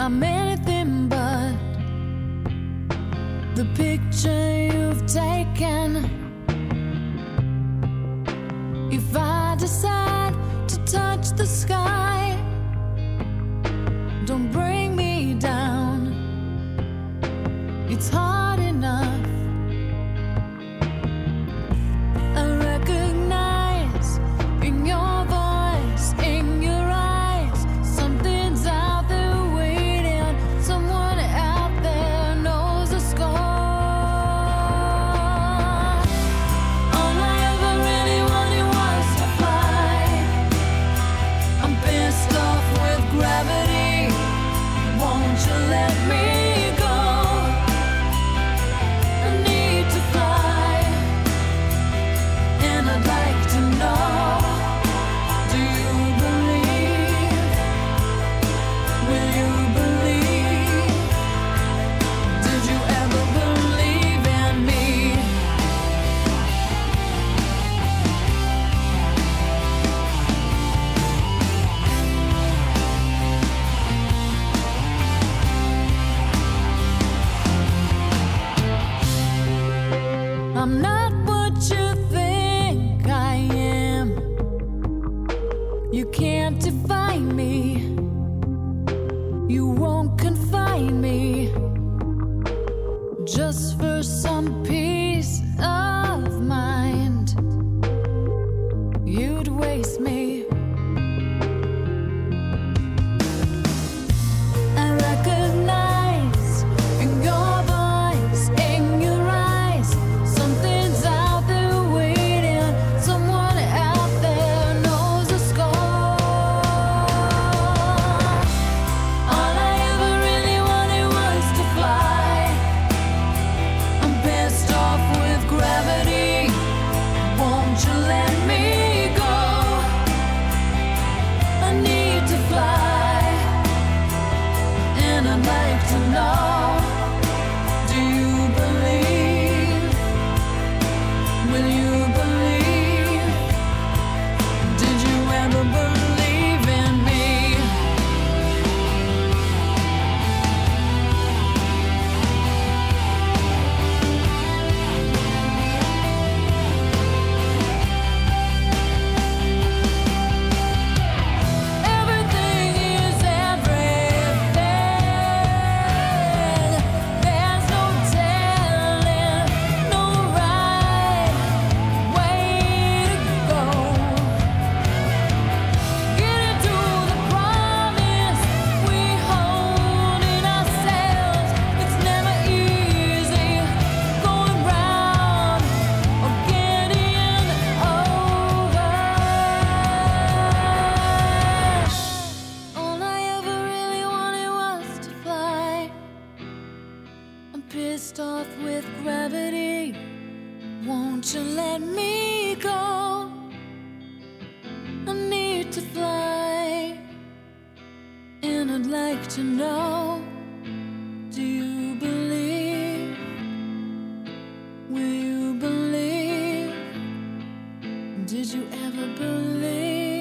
I'm anything but the picture you've taken. If I decide to touch the sky, don't bring me down. It's hard enough. I recognize in your voice, in your eyes, something's out there waiting. Someone out there knows the score. All I ever really wanted was to fly. I'm pissed off with gravity. Won't you let me go? I need to fly, and I'd like to know, do you believe? Will you believe? Did you ever believe in me? I'm not what you think I am. You can't define me. You won't confine me just for some peace of mind. You'd waste me. I recognize in your voice, in your eyes, something's out there waiting. Someone out there knows the score. All I ever really wanted was to fly. I'm pissed off with gravity. Won't you let me go? I need to fly, and I'd like to know, do you believe? Will you believe? Did you ever believe in me? Everything is everything. There's no telling, no right way to go. Getting to the promise we hold in ourselves. It's never easy going round or getting over. All I ever really wanted was to fly. I'm pissed off with gravity. Won't you let me go? I need to fly, and I'd like to know, do you believe? Will you believe? Did you ever believe?